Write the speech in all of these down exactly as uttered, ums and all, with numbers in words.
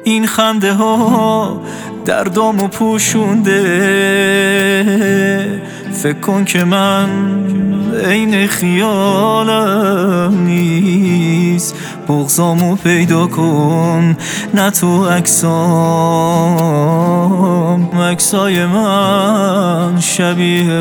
این خنده ها دردامو پوشونده. فکر کن که من عین خیالم نیست، بغضامو پیدا کن نه تو عکسام. عکسای من شبیه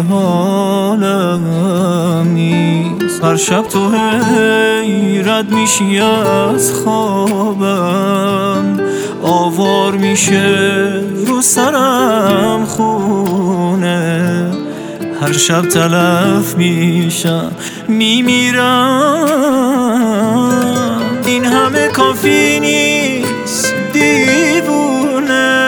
حالم نیست. هر شب تو هی رد میشی از خوابم، آوار میشه رو سرم خونه. هر شب تلف میشم میمیرم، این همه کافی نیست دیوونه.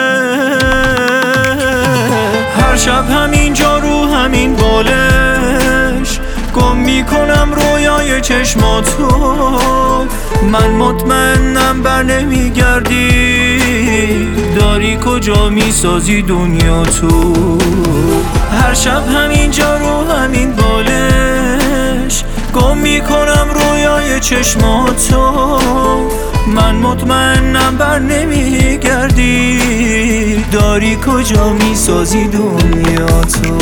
هر شب همینجا رو همین بالش گم میکنم رویای چشماتو. من مطمئنم بر نمیگردی، داری کجا میسازی دنیا تو. هر شب همینجا رو همین بالش گم میکنم رویای چشماتو. من مطمئنم بر نمیگردی، داری کجا میسازی دنیا تو.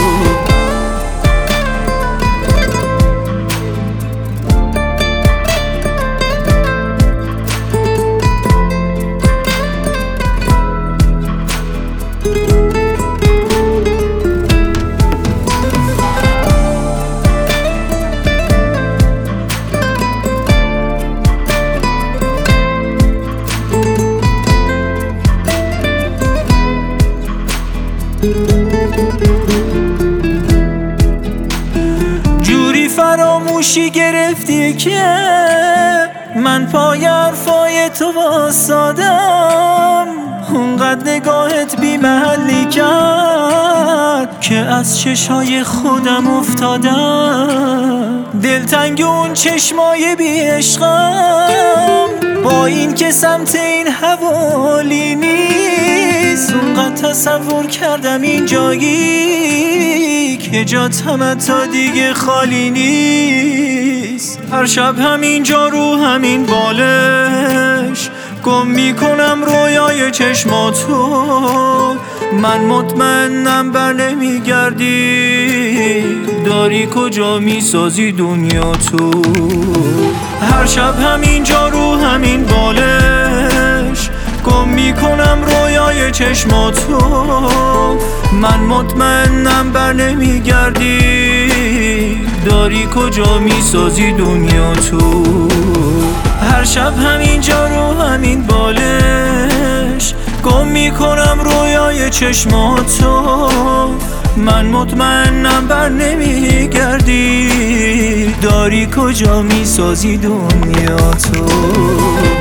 جوری فراموشی گرفتی که من پای حرفای تو واسادم. اونقدر نگاهت بی محلی کرد که از چشای خودم افتادم. دلتنگ اون چشمای بی عشقم، با این که سمت این حوالی نیست. اونقدر تصور کردم این جایی که جات هم تا دیگه خالی نیست. هر شب همینجا رو همین بالش گم میکنم رویای چشماتو. من مطمئنم بر نمیگردی، داری کجا میسازی دنیا تو. هر شب همینجا رو همین بالش گم میکنم رویای چشماتو. من مطمئنم بر نمیگردی، داری کجا میسازی دنیا تو. هر شب همینجا رو همین بالش گم میکنم رویای چشماتو. من مطمئنم بر نمیگردی، داری کجا میسازی دنیا تو.